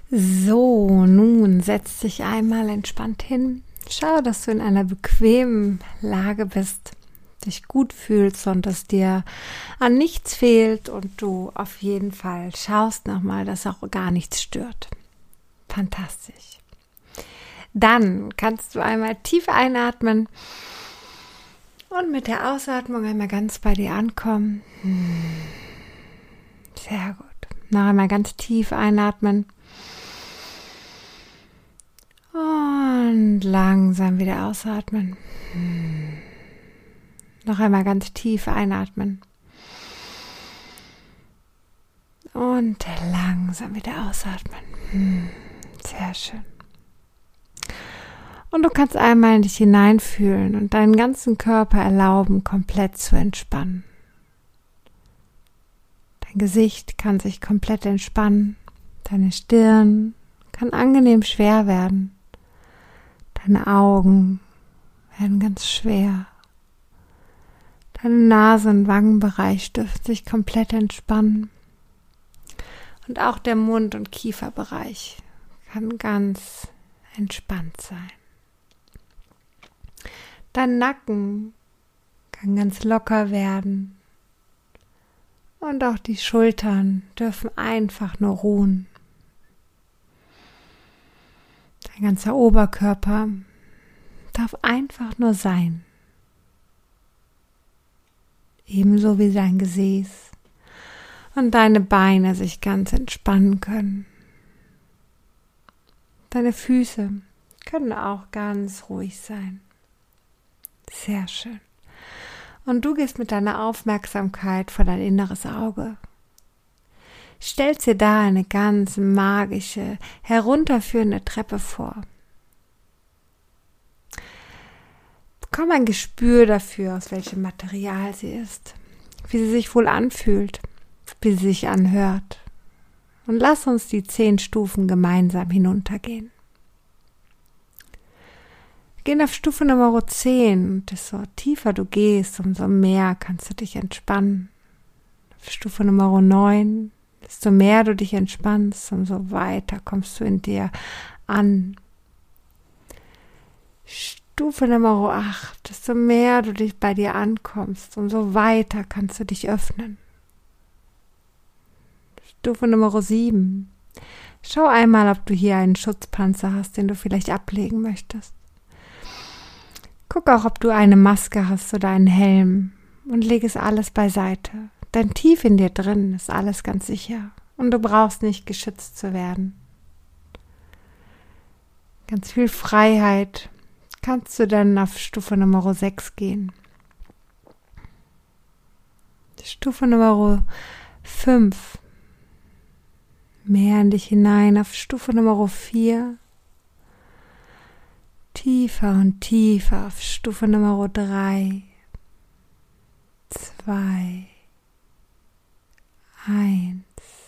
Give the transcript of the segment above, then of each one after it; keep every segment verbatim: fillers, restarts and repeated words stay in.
So, nun setz dich einmal entspannt hin. Schau, dass du in einer bequemen Lage bist, dich gut fühlst und dass dir an nichts fehlt und du auf jeden Fall schaust nochmal, dass auch gar nichts stört. Fantastisch. Dann kannst du einmal tief einatmen und mit der Ausatmung einmal ganz bei dir ankommen. Sehr gut. Noch einmal ganz tief einatmen. Und langsam wieder ausatmen. Noch einmal ganz tief einatmen. Und langsam wieder ausatmen. Sehr schön. Und du kannst einmal in dich hineinfühlen und deinen ganzen Körper erlauben, komplett zu entspannen. Dein Gesicht kann sich komplett entspannen. Deine Stirn kann angenehm schwer werden. Deine Augen werden ganz schwer. Deine Nase- und Wangenbereich dürfen sich komplett entspannen. Und auch der Mund- und Kieferbereich kann ganz entspannt sein. Dein Nacken kann ganz locker werden. Und auch die Schultern dürfen einfach nur ruhen. Dein ganzer Oberkörper darf einfach nur sein. Ebenso wie dein Gesäß und deine Beine sich ganz entspannen können. Deine Füße können auch ganz ruhig sein. Sehr schön. Und du gehst mit deiner Aufmerksamkeit vor dein inneres Auge. Stellst dir da eine ganz magische, herunterführende Treppe vor. Bekomm ein Gespür dafür, aus welchem Material sie ist, wie sie sich wohl anfühlt, wie sie sich anhört. Und lass uns die zehn Stufen gemeinsam hinuntergehen. Wir gehen auf Stufe Nummer zehn und desto tiefer du gehst, umso mehr kannst du dich entspannen. Auf Stufe Nummer neun, desto mehr du dich entspannst, umso weiter kommst du in dir an. Stufe Nummer acht, desto mehr du dich bei dir ankommst, umso weiter kannst du dich öffnen. Stufe Nummer sieben, schau einmal, ob du hier einen Schutzpanzer hast, den du vielleicht ablegen möchtest. Guck auch, ob du eine Maske hast oder einen Helm und leg es alles beiseite. Denn tief in dir drin ist alles ganz sicher und du brauchst nicht geschützt zu werden. Ganz viel Freiheit kannst du dann auf Stufe Nummer sechs gehen. Stufe Nummer fünf. Mehr in dich hinein auf Stufe Nummer vier. Tiefer und tiefer auf Stufe Nummer drei, zwei, eins,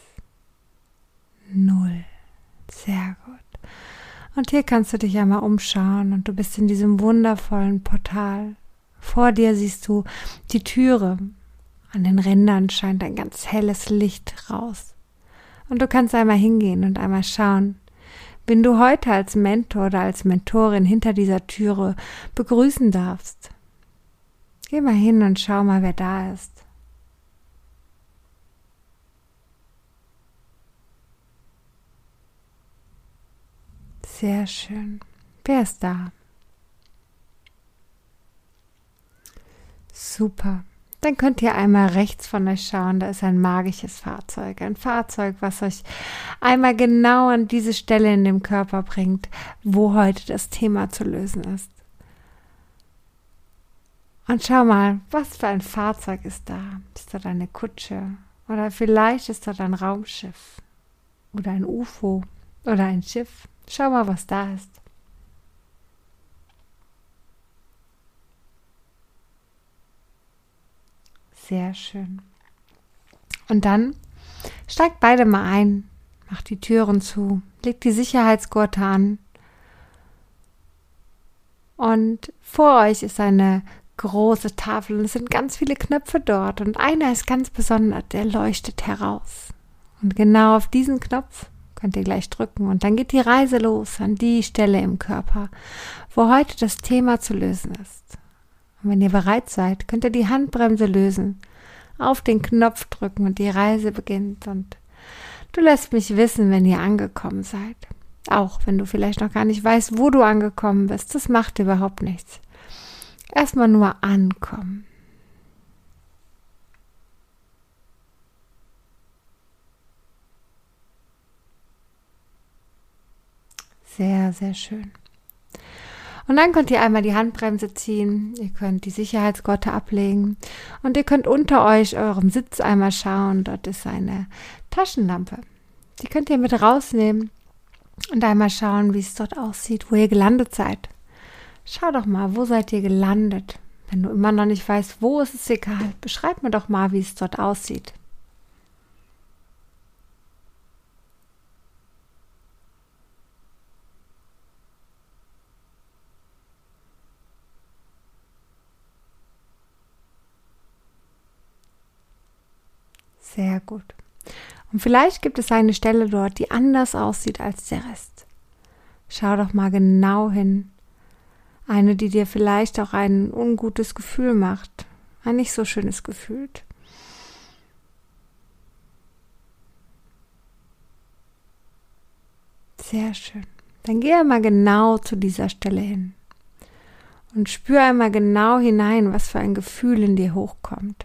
null. Sehr gut. Und hier kannst du dich einmal umschauen und du bist in diesem wundervollen Portal. Vor dir siehst du die Türe. An den Rändern scheint ein ganz helles Licht raus. Und du kannst einmal hingehen und einmal schauen, wen du heute als Mentor oder als Mentorin hinter dieser Türe begrüßen darfst. Geh mal hin und schau mal, wer da ist. Sehr schön. Wer ist da? Super. Dann könnt ihr einmal rechts von euch schauen, da ist ein magisches Fahrzeug. Ein Fahrzeug, was euch einmal genau an diese Stelle in dem Körper bringt, wo heute das Thema zu lösen ist. Und schau mal, was für ein Fahrzeug ist da? Ist dort eine Kutsche? Oder vielleicht ist dort ein Raumschiff? Oder ein U F O? Oder ein Schiff? Schau mal, was da ist. Sehr schön. Und dann steigt beide mal ein, macht die Türen zu, legt die Sicherheitsgurte an und vor euch ist eine große Tafel und es sind ganz viele Knöpfe dort und einer ist ganz besonders, der leuchtet heraus. Und genau auf diesen Knopf könnt ihr gleich drücken und dann geht die Reise los an die Stelle im Körper, wo heute das Thema zu lösen ist. Und wenn ihr bereit seid, könnt ihr die Handbremse lösen, auf den Knopf drücken und die Reise beginnt und du lässt mich wissen, wenn ihr angekommen seid. Auch wenn du vielleicht noch gar nicht weißt, wo du angekommen bist, das macht überhaupt nichts. Erstmal nur ankommen. Sehr, sehr schön. Und dann könnt ihr einmal die Handbremse ziehen, ihr könnt die Sicherheitsgurte ablegen und ihr könnt unter euch eurem Sitz einmal schauen, dort ist eine Taschenlampe. Die könnt ihr mit rausnehmen und einmal schauen, wie es dort aussieht, wo ihr gelandet seid. Schau doch mal, wo seid ihr gelandet? Wenn du immer noch nicht weißt, wo, ist es egal. Beschreib mir doch mal, wie es dort aussieht. Sehr gut. Und vielleicht gibt es eine Stelle dort, die anders aussieht als der Rest. Schau doch mal genau hin. Eine, die dir vielleicht auch ein ungutes Gefühl macht. Ein nicht so schönes Gefühl. Sehr schön. Dann geh einmal genau zu dieser Stelle hin. Und spür einmal genau hinein, was für ein Gefühl in dir hochkommt.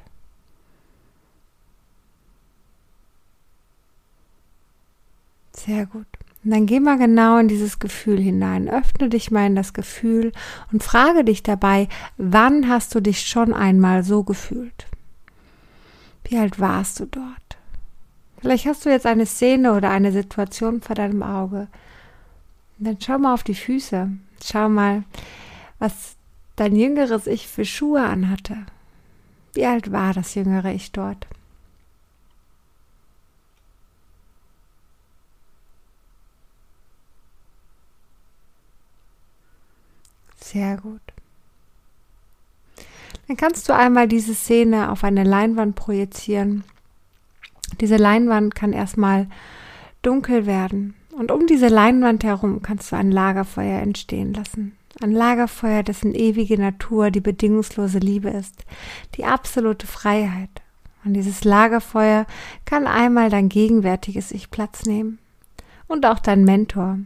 Sehr gut. Und dann geh mal genau in dieses Gefühl hinein. Öffne dich mal in das Gefühl und frage dich dabei, wann hast du dich schon einmal so gefühlt? Wie alt warst du dort? Vielleicht hast du jetzt eine Szene oder eine Situation vor deinem Auge. Und dann schau mal auf die Füße. Schau mal, was dein jüngeres Ich für Schuhe anhatte. Wie alt war das jüngere Ich dort? Sehr gut. Dann kannst du einmal diese Szene auf eine Leinwand projizieren. Diese Leinwand kann erstmal dunkel werden. Und um diese Leinwand herum kannst du ein Lagerfeuer entstehen lassen. Ein Lagerfeuer, dessen ewige Natur die bedingungslose Liebe ist, die absolute Freiheit. Und dieses Lagerfeuer kann einmal dein gegenwärtiges Ich Platz nehmen. Und auch dein Mentor.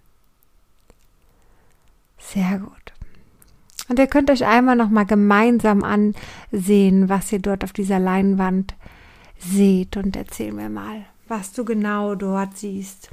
Sehr gut. Und ihr könnt euch einmal nochmal gemeinsam ansehen, was ihr dort auf dieser Leinwand seht. Und erzähl mir mal, was du genau dort siehst.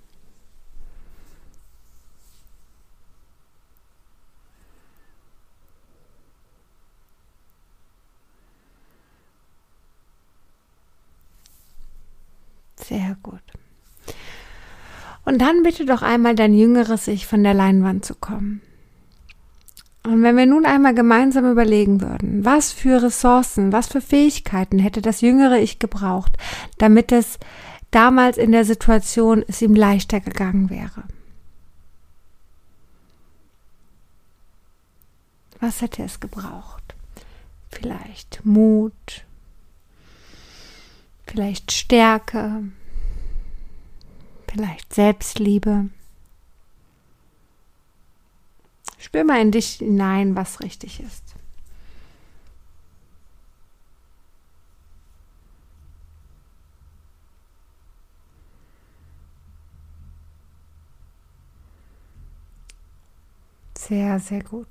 Sehr gut. Und dann bitte doch einmal dein jüngeres Ich von der Leinwand zu kommen. Und wenn wir nun einmal gemeinsam überlegen würden, was für Ressourcen, was für Fähigkeiten hätte das jüngere Ich gebraucht, damit es damals in der Situation es ihm leichter gegangen wäre. Was hätte es gebraucht? Vielleicht Mut, vielleicht Stärke, vielleicht Selbstliebe. Spür mal in dich hinein, was richtig ist. Sehr, sehr gut.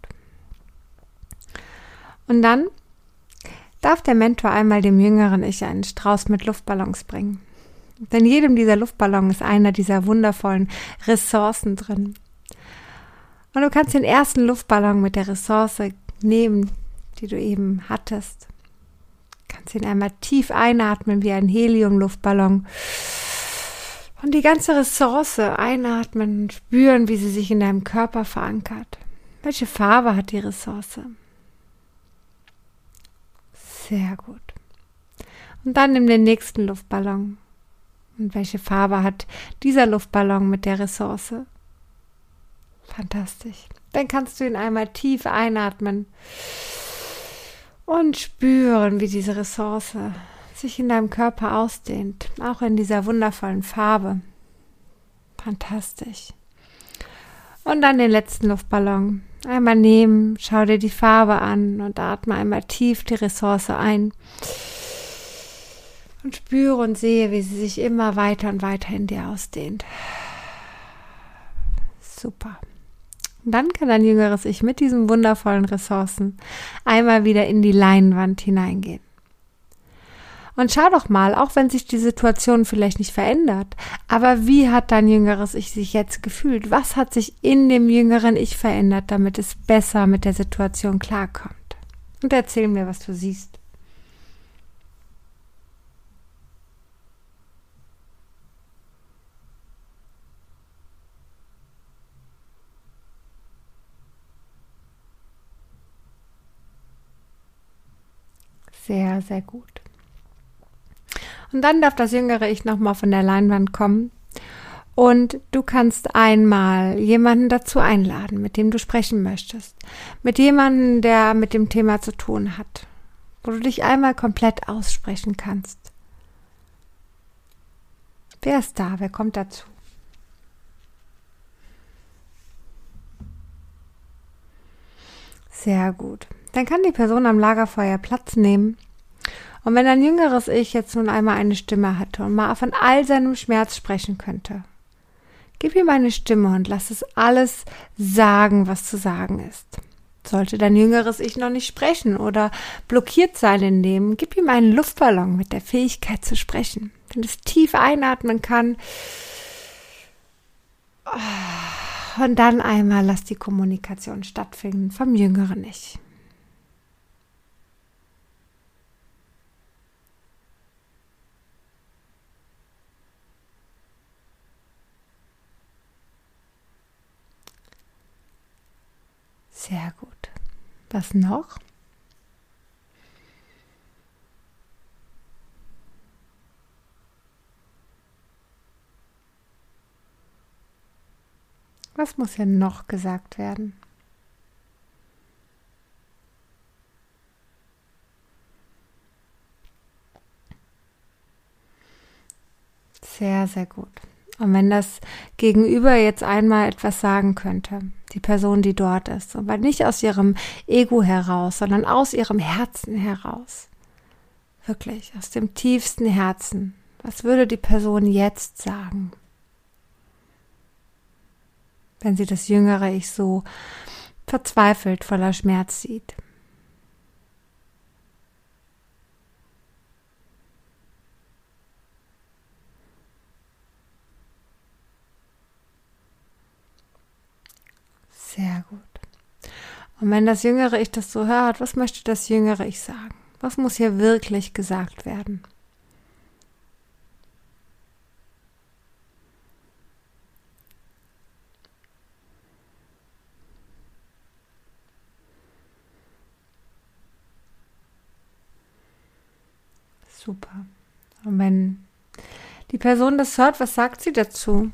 Und dann darf der Mentor einmal dem jüngeren Ich einen Strauß mit Luftballons bringen. In jedem dieser Luftballons ist einer dieser wundervollen Ressourcen drin. Und du kannst den ersten Luftballon mit der Ressource nehmen, die du eben hattest. Du kannst ihn einmal tief einatmen wie ein Helium-Luftballon. Und die ganze Ressource einatmen und spüren, wie sie sich in deinem Körper verankert. Welche Farbe hat die Ressource? Sehr gut. Und dann nimm den nächsten Luftballon. Und welche Farbe hat dieser Luftballon mit der Ressource? Fantastisch. Dann kannst du ihn einmal tief einatmen und spüren, wie diese Ressource sich in deinem Körper ausdehnt, auch in dieser wundervollen Farbe. Fantastisch. Und dann den letzten Luftballon. Einmal nehmen, schau dir die Farbe an und atme einmal tief die Ressource ein. Und spüre und sehe, wie sie sich immer weiter und weiter in dir ausdehnt. Super. Und dann kann dein jüngeres Ich mit diesen wundervollen Ressourcen einmal wieder in die Leinwand hineingehen. Und schau doch mal, auch wenn sich die Situation vielleicht nicht verändert, aber wie hat dein jüngeres Ich sich jetzt gefühlt? Was hat sich in dem jüngeren Ich verändert, damit es besser mit der Situation klarkommt? Und erzähl mir, was du siehst. Sehr, sehr gut. Und dann darf das jüngere Ich nochmal von der Leinwand kommen und du kannst einmal jemanden dazu einladen, mit dem du sprechen möchtest. Mit jemandem, der mit dem Thema zu tun hat, wo du dich einmal komplett aussprechen kannst. Wer ist da? Wer kommt dazu? Sehr gut. Dann kann die Person am Lagerfeuer Platz nehmen. Und wenn dein jüngeres Ich jetzt nun einmal eine Stimme hatte und mal von all seinem Schmerz sprechen könnte, gib ihm eine Stimme und lass es alles sagen, was zu sagen ist. Sollte dein jüngeres Ich noch nicht sprechen oder blockiert sein in dem, gib ihm einen Luftballon mit der Fähigkeit zu sprechen, wenn es tief einatmen kann. Und dann einmal lass die Kommunikation stattfinden vom jüngeren Ich. Sehr gut. Was noch? Was muss hier noch gesagt werden? Sehr, sehr gut. Und wenn das Gegenüber jetzt einmal etwas sagen könnte, die Person, die dort ist, aber nicht aus ihrem Ego heraus, sondern aus ihrem Herzen heraus, wirklich aus dem tiefsten Herzen, was würde die Person jetzt sagen, wenn sie das jüngere Ich so verzweifelt voller Schmerz sieht? Sehr gut. Und wenn das jüngere Ich das so hört, was möchte das jüngere Ich sagen? Was muss hier wirklich gesagt werden? Super. Und wenn die Person das hört, was sagt sie dazu?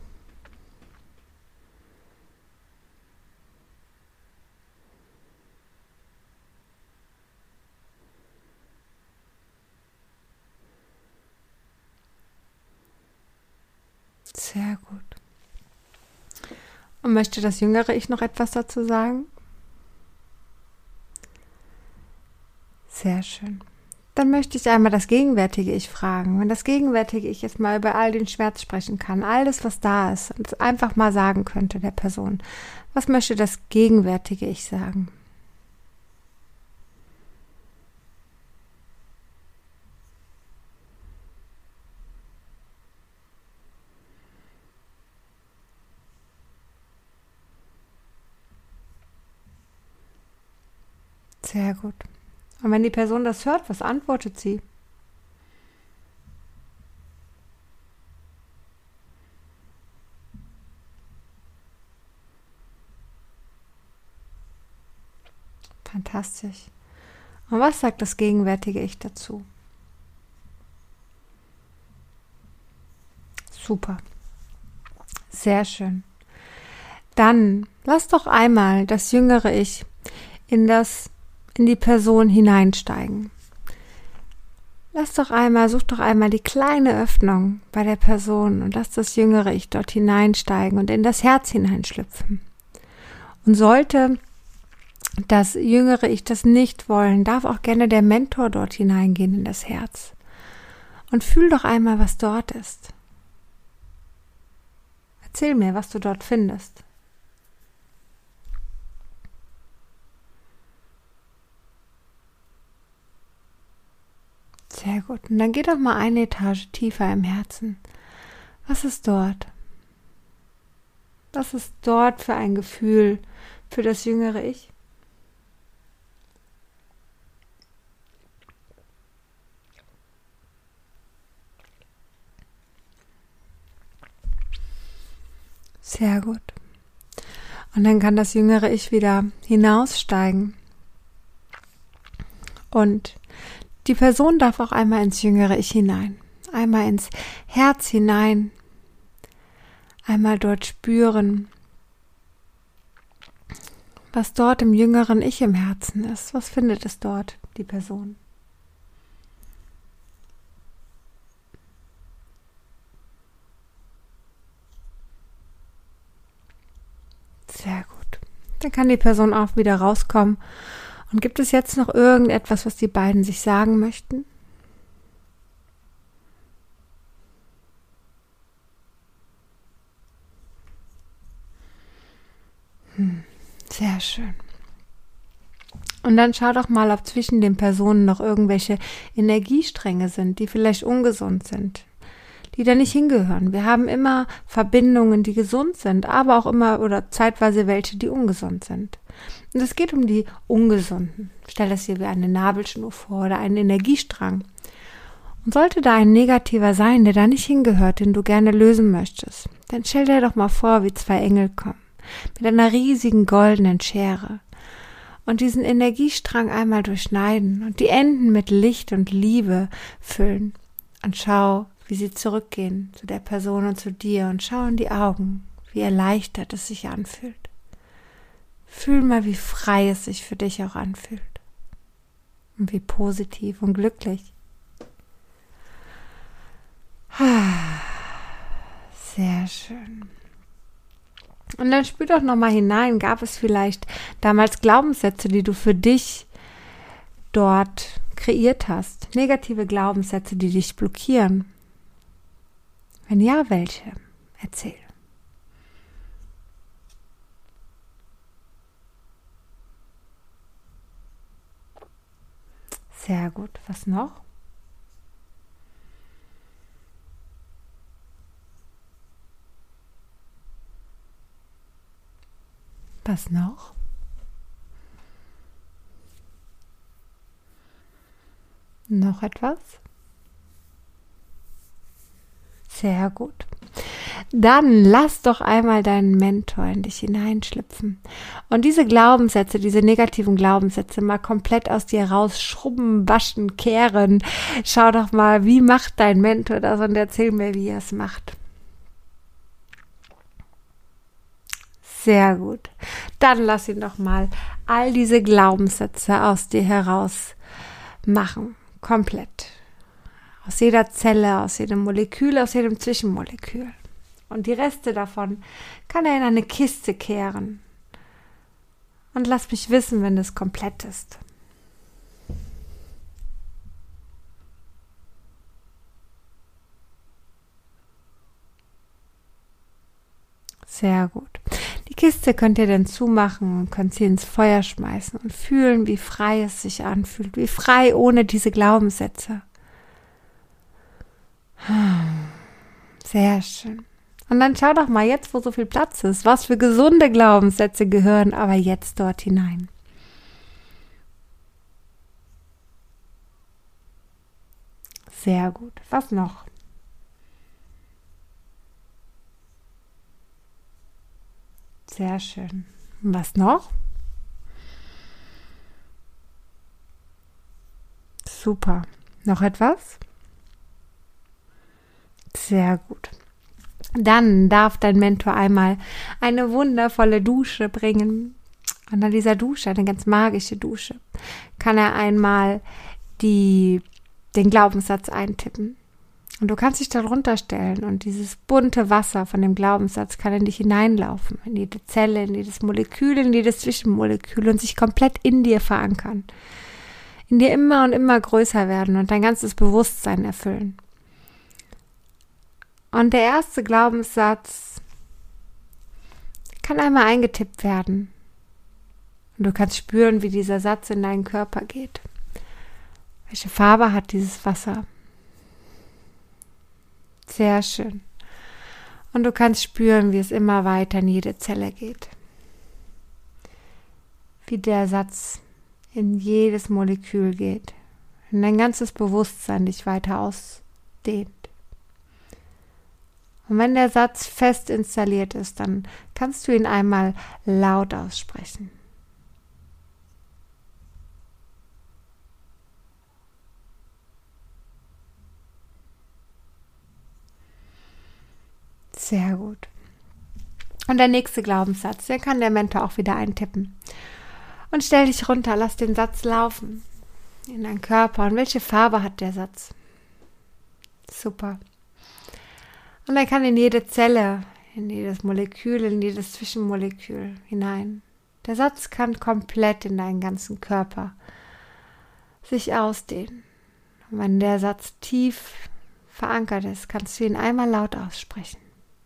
Sehr gut. Und möchte das jüngere Ich noch etwas dazu sagen? Sehr schön. Dann möchte ich einmal das gegenwärtige Ich fragen. Wenn das gegenwärtige Ich jetzt mal über all den Schmerz sprechen kann, alles, was da ist, und es einfach mal sagen könnte der Person, was möchte das gegenwärtige Ich sagen? Sehr gut. Und wenn die Person das hört, was antwortet sie? Fantastisch. Und was sagt das gegenwärtige Ich dazu? Super. Sehr schön. Dann lass doch einmal das jüngere Ich in das in die Person hineinsteigen. Lass doch einmal, such doch einmal die kleine Öffnung bei der Person und lass das jüngere Ich dort hineinsteigen und in das Herz hineinschlüpfen. Und sollte das jüngere Ich das nicht wollen, darf auch gerne der Mentor dort hineingehen in das Herz. Und fühl doch einmal, was dort ist. Erzähl mir, was du dort findest. Sehr gut. Und dann geh doch mal eine Etage tiefer im Herzen. Was ist dort? Was ist dort für ein Gefühl für das jüngere Ich? Sehr gut. Und dann kann das jüngere Ich wieder hinaussteigen. Und die Person darf auch einmal ins jüngere Ich hinein, einmal ins Herz hinein, einmal dort spüren, was dort im jüngeren Ich im Herzen ist. Was findet es dort, die Person? Sehr gut. Dann kann die Person auch wieder rauskommen. Und gibt es jetzt noch irgendetwas, was die beiden sich sagen möchten? Hm, sehr schön. Und dann schau doch mal, ob zwischen den Personen noch irgendwelche Energiestränge sind, die vielleicht ungesund sind, die da nicht hingehören. Wir haben immer Verbindungen, die gesund sind, aber auch immer oder zeitweise welche, die ungesund sind. Und es geht um die Ungesunden. Stell das dir wie eine Nabelschnur vor oder einen Energiestrang. Und sollte da ein negativer sein, der da nicht hingehört, den du gerne lösen möchtest, dann stell dir doch mal vor, wie zwei Engel kommen, mit einer riesigen goldenen Schere und diesen Energiestrang einmal durchschneiden und die Enden mit Licht und Liebe füllen. Und schau, wie sie zurückgehen zu der Person und zu dir und schau in die Augen, wie erleichtert es sich anfühlt. Fühl mal, wie frei es sich für dich auch anfühlt. Und wie positiv und glücklich. Sehr schön. Und dann spür doch nochmal hinein, gab es vielleicht damals Glaubenssätze, die du für dich dort kreiert hast? Negative Glaubenssätze, die dich blockieren? Wenn ja, welche? Erzähl. Sehr gut. Was noch? Was noch? Noch etwas? Sehr gut. Dann lass doch einmal deinen Mentor in dich hineinschlüpfen und diese Glaubenssätze, diese negativen Glaubenssätze mal komplett aus dir rausschrubben, waschen, kehren. Schau doch mal, wie macht dein Mentor das und erzähl mir, wie er es macht. Sehr gut. Dann lass ihn doch mal all diese Glaubenssätze aus dir heraus machen. Komplett. Aus jeder Zelle, aus jedem Molekül, aus jedem Zwischenmolekül. Und die Reste davon kann er in eine Kiste kehren. Und lass mich wissen, wenn es komplett ist. Sehr gut. Die Kiste könnt ihr dann zumachen und könnt sie ins Feuer schmeißen und fühlen, wie frei es sich anfühlt, wie frei ohne diese Glaubenssätze. Sehr schön. Und dann schau doch mal jetzt, wo so viel Platz ist, was für gesunde Glaubenssätze gehören aber jetzt dort hinein. Sehr gut. Was noch? Sehr schön. Was noch? Super. Noch etwas? Sehr gut. Dann darf dein Mentor einmal eine wundervolle Dusche bringen. Und an dieser Dusche, eine ganz magische Dusche, kann er einmal die, den Glaubenssatz eintippen. Und du kannst dich darunter stellen und dieses bunte Wasser von dem Glaubenssatz kann in dich hineinlaufen, in jede Zelle, in jedes Molekül, in jedes Zwischenmolekül und sich komplett in dir verankern. In dir immer und immer größer werden und dein ganzes Bewusstsein erfüllen. Und der erste Glaubenssatz kann einmal eingetippt werden. Und du kannst spüren, wie dieser Satz in deinen Körper geht. Welche Farbe hat dieses Wasser? Sehr schön. Und du kannst spüren, wie es immer weiter in jede Zelle geht. Wie der Satz in jedes Molekül geht. Und dein ganzes Bewusstsein dich weiter ausdehnt. Und wenn der Satz fest installiert ist, dann kannst du ihn einmal laut aussprechen. Sehr gut. Und der nächste Glaubenssatz, den kann der Mentor auch wieder eintippen. Und stell dich runter, lass den Satz laufen in deinen Körper. Und welche Farbe hat der Satz? Super. Und er kann in jede Zelle, in jedes Molekül, in jedes Zwischenmolekül hinein. Der Satz kann komplett in deinen ganzen Körper sich ausdehnen. Und wenn der Satz tief verankert ist, kannst du ihn einmal laut aussprechen.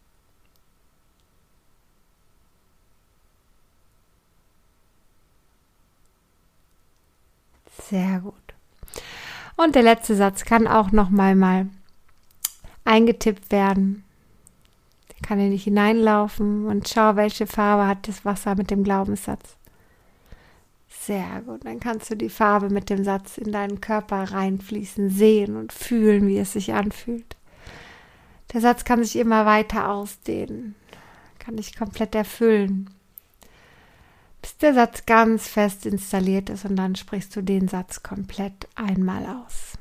Sehr gut. Und der letzte Satz kann auch nochmal mal eingetippt werden. Der kann in dich hineinlaufen und schau, welche Farbe hat das Wasser mit dem Glaubenssatz. Sehr gut. Dann kannst du die Farbe mit dem Satz in deinen Körper reinfließen, sehen und fühlen, wie es sich anfühlt. Der Satz kann sich immer weiter ausdehnen, kann dich komplett erfüllen, bis der Satz ganz fest installiert ist und dann sprichst du den Satz komplett einmal aus.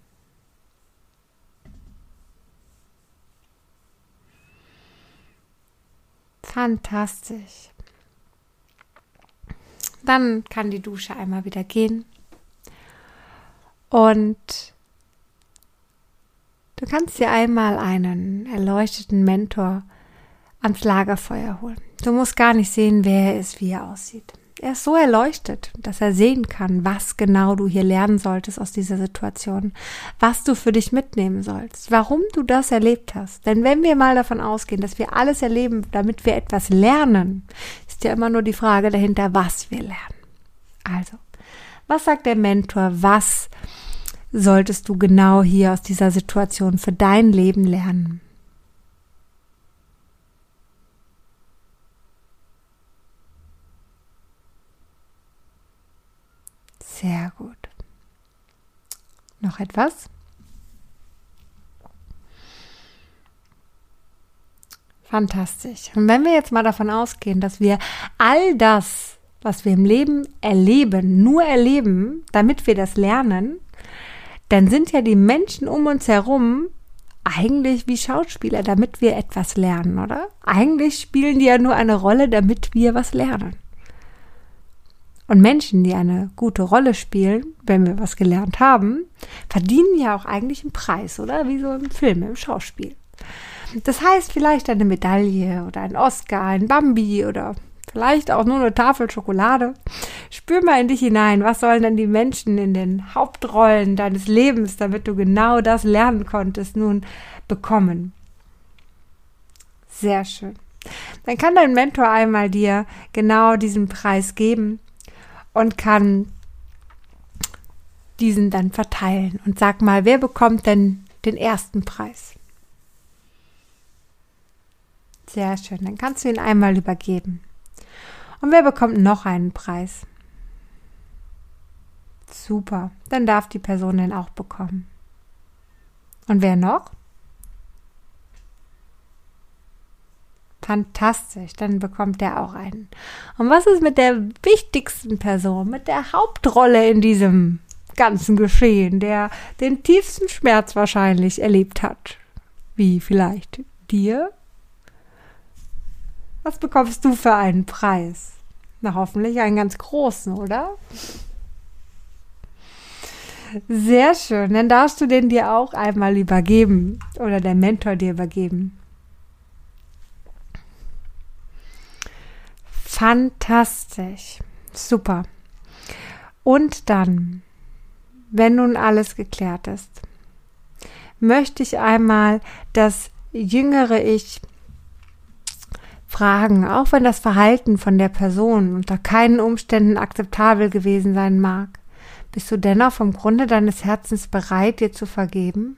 Fantastisch. Dann kann die Dusche einmal wieder gehen und du kannst dir einmal einen erleuchteten Mentor ans Lagerfeuer holen. Du musst gar nicht sehen, wer er ist, wie er aussieht. Er ist so erleuchtet, dass er sehen kann, was genau du hier lernen solltest aus dieser Situation, was du für dich mitnehmen sollst, warum du das erlebt hast. Denn wenn wir mal davon ausgehen, dass wir alles erleben, damit wir etwas lernen, ist ja immer nur die Frage dahinter, was wir lernen. Also, was sagt der Mentor, was solltest du genau hier aus dieser Situation für dein Leben lernen? Sehr gut. Noch etwas? Fantastisch. Und wenn wir jetzt mal davon ausgehen, dass wir all das, was wir im Leben erleben, nur erleben, damit wir das lernen, dann sind ja die Menschen um uns herum eigentlich wie Schauspieler, damit wir etwas lernen, oder? Eigentlich spielen die ja nur eine Rolle, damit wir was lernen. Und Menschen, die eine gute Rolle spielen, wenn wir was gelernt haben, verdienen ja auch eigentlich einen Preis, oder? Wie so im Film, im Schauspiel. Das heißt vielleicht eine Medaille oder ein Oscar, ein Bambi oder vielleicht auch nur eine Tafel Schokolade. Spür mal in dich hinein, was sollen denn die Menschen in den Hauptrollen deines Lebens, damit du genau das lernen konntest, nun bekommen. Sehr schön. Dann kann dein Mentor einmal dir genau diesen Preis geben und kann diesen dann verteilen. Und sag mal, wer bekommt denn den ersten Preis? Sehr schön, dann kannst du ihn einmal übergeben. Und wer bekommt noch einen Preis? Super, dann darf die Person den auch bekommen. Und wer noch? Fantastisch, dann bekommt der auch einen. Und was ist mit der wichtigsten Person, mit der Hauptrolle in diesem ganzen Geschehen, der den tiefsten Schmerz wahrscheinlich erlebt hat? Wie vielleicht dir? Was bekommst du für einen Preis? Na, hoffentlich einen ganz großen, oder? Sehr schön. Dann darfst du den dir auch einmal übergeben oder der Mentor dir übergeben. Fantastisch. Super. Und dann, wenn nun alles geklärt ist, möchte ich einmal das jüngere Ich fragen, auch wenn das Verhalten von der Person unter keinen Umständen akzeptabel gewesen sein mag. Bist du dennoch vom Grunde deines Herzens bereit, dir zu vergeben?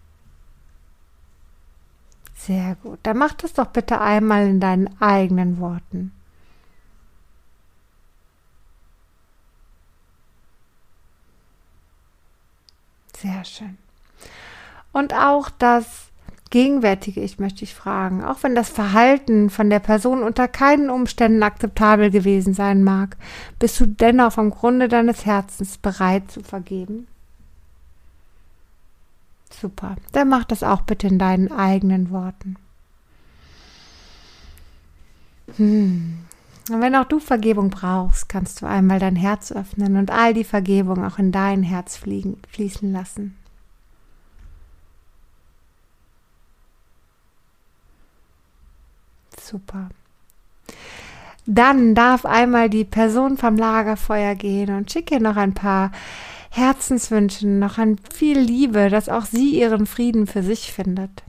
Sehr gut. Dann mach das doch bitte einmal in deinen eigenen Worten. Sehr schön. Und auch das gegenwärtige Ich möchte ich fragen, auch wenn das Verhalten von der Person unter keinen Umständen akzeptabel gewesen sein mag, bist du dennoch vom Grunde deines Herzens bereit zu vergeben? Super, dann mach das auch bitte in deinen eigenen Worten. Hm. Und wenn auch du Vergebung brauchst, kannst du einmal dein Herz öffnen und all die Vergebung auch in dein Herz fliegen, fließen lassen. Super. Dann darf einmal die Person vom Lagerfeuer gehen und schicke ihr noch ein paar Herzenswünsche, noch ein viel Liebe, dass auch sie ihren Frieden für sich findet.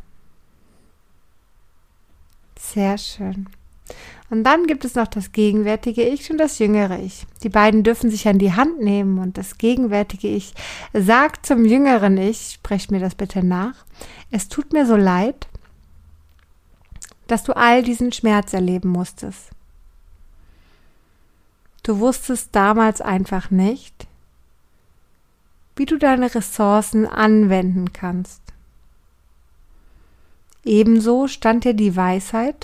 Sehr schön. Und dann gibt es noch das gegenwärtige Ich und das jüngere Ich. Die beiden dürfen sich an die Hand nehmen und das gegenwärtige Ich sagt zum jüngeren Ich, sprecht mir das bitte nach, es tut mir so leid, dass du all diesen Schmerz erleben musstest. Du wusstest damals einfach nicht, wie du deine Ressourcen anwenden kannst. Ebenso stand dir die Weisheit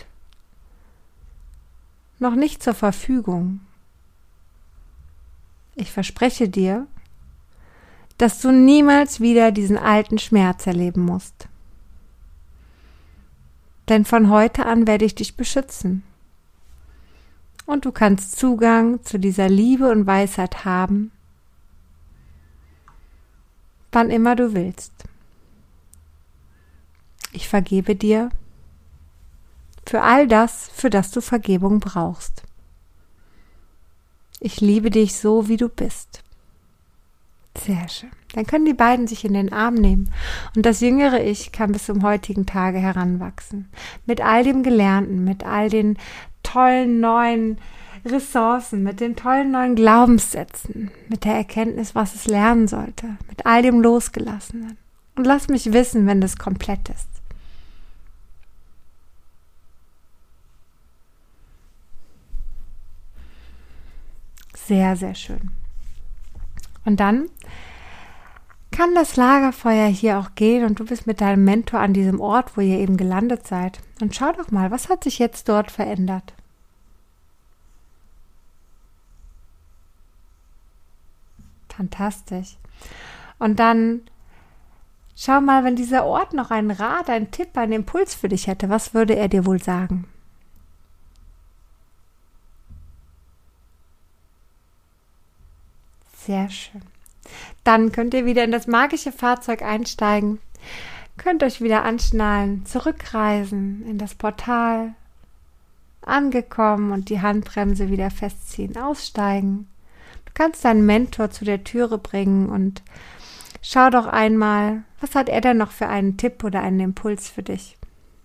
noch nicht zur Verfügung. Ich verspreche dir, dass du niemals wieder diesen alten Schmerz erleben musst. Denn von heute an werde ich dich beschützen. Und du kannst Zugang zu dieser Liebe und Weisheit haben, wann immer du willst. Ich vergebe dir für all das, für das du Vergebung brauchst. Ich liebe dich so, wie du bist. Sehr schön. Dann können die beiden sich in den Arm nehmen und das jüngere Ich kann bis zum heutigen Tage heranwachsen. Mit all dem Gelernten, mit all den tollen neuen Ressourcen, mit den tollen neuen Glaubenssätzen, mit der Erkenntnis, was es lernen sollte, mit all dem Losgelassenen. Und lass mich wissen, wenn das komplett ist. Sehr, sehr schön. Und dann kann das Lagerfeuer hier auch gehen und du bist mit deinem Mentor an diesem Ort, wo ihr eben gelandet seid. Und schau doch mal, was hat sich jetzt dort verändert? Fantastisch. Und dann schau mal, wenn dieser Ort noch einen Rat, einen Tipp, einen Impuls für dich hätte, was würde er dir wohl sagen? Sehr schön. Dann könnt ihr wieder in das magische Fahrzeug einsteigen, könnt euch wieder anschnallen, zurückreisen in das Portal, angekommen und die Handbremse wieder festziehen, aussteigen. Du kannst deinen Mentor zu der Türe bringen und schau doch einmal, was hat er denn noch für einen Tipp oder einen Impuls für dich?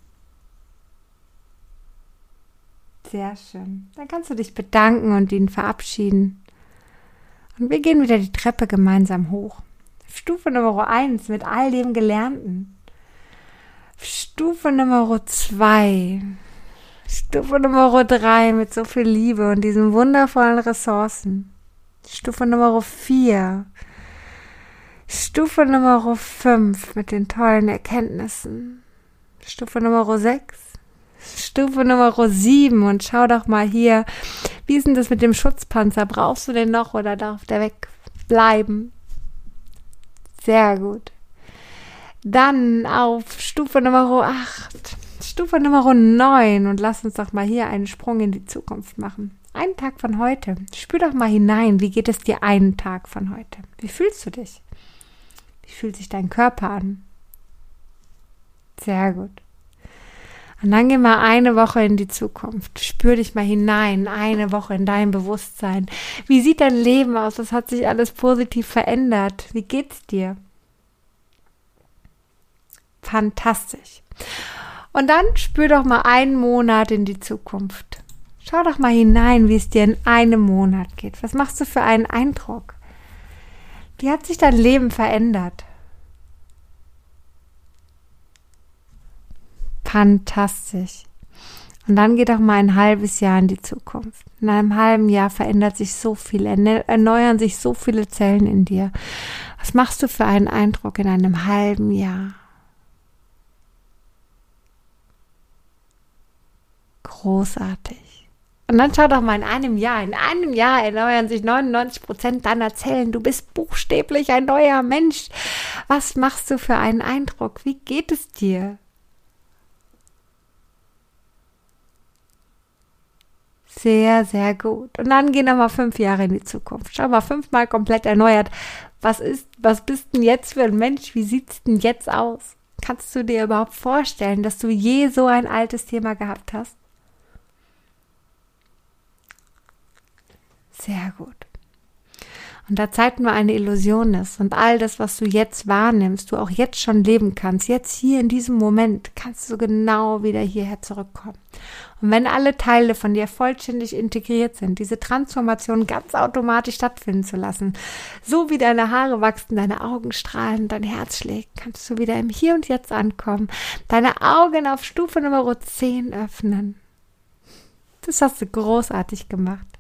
Sehr schön. Dann kannst du dich bedanken und ihn verabschieden. Und wir gehen wieder die Treppe gemeinsam hoch. Stufe Nummer eins mit all dem Gelernten. Stufe Nummer zwei. Stufe Nummer drei mit so viel Liebe und diesen wundervollen Ressourcen. Stufe Nummer vier. Stufe Nummer fünf mit den tollen Erkenntnissen. Stufe Nummer sechs. Stufe Nummer sieben und schau doch mal hier, wie ist denn das mit dem Schutzpanzer? Brauchst du den noch oder darf der wegbleiben? Sehr gut. Dann auf Stufe Nummer acht, Stufe Nummer neun und lass uns doch mal hier einen Sprung in die Zukunft machen. Einen Tag von heute. Spür doch mal hinein, wie geht es dir einen Tag von heute? Wie fühlst du dich? Wie fühlt sich dein Körper an? Sehr gut. Und dann geh mal eine Woche in die Zukunft. Spür dich mal hinein, eine Woche in dein Bewusstsein. Wie sieht dein Leben aus? Was hat sich alles positiv verändert? Wie geht's dir? Fantastisch. Und dann spür doch mal einen Monat in die Zukunft. Schau doch mal hinein, wie es dir in einem Monat geht. Was machst du für einen Eindruck? Wie hat sich dein Leben verändert? Fantastisch. Und dann geh doch mal ein halbes Jahr in die Zukunft. In einem halben Jahr verändert sich so viel, erneuern sich so viele Zellen in dir. Was machst du für einen Eindruck in einem halben Jahr? Großartig. Und dann schau doch mal in einem Jahr. In einem Jahr erneuern sich neunundneunzig Prozent deiner Zellen. Du bist buchstäblich ein neuer Mensch. Was machst du für einen Eindruck? Wie geht es dir? Sehr, sehr gut. Und dann gehen wir mal fünf Jahre in die Zukunft. Schau mal, fünfmal komplett erneuert. Was ist, was bist denn jetzt für ein Mensch? Wie sieht's denn jetzt aus? Kannst du dir überhaupt vorstellen, dass du je so ein altes Thema gehabt hast? Sehr gut. Und da Zeit nur eine Illusion ist und all das, was du jetzt wahrnimmst, du auch jetzt schon leben kannst, jetzt hier in diesem Moment, kannst du genau wieder hierher zurückkommen. Und wenn alle Teile von dir vollständig integriert sind, diese Transformation ganz automatisch stattfinden zu lassen, so wie deine Haare wachsen, deine Augen strahlen, dein Herz schlägt, kannst du wieder im Hier und Jetzt ankommen, deine Augen auf Stufe Nummer zehn öffnen. Das hast du großartig gemacht.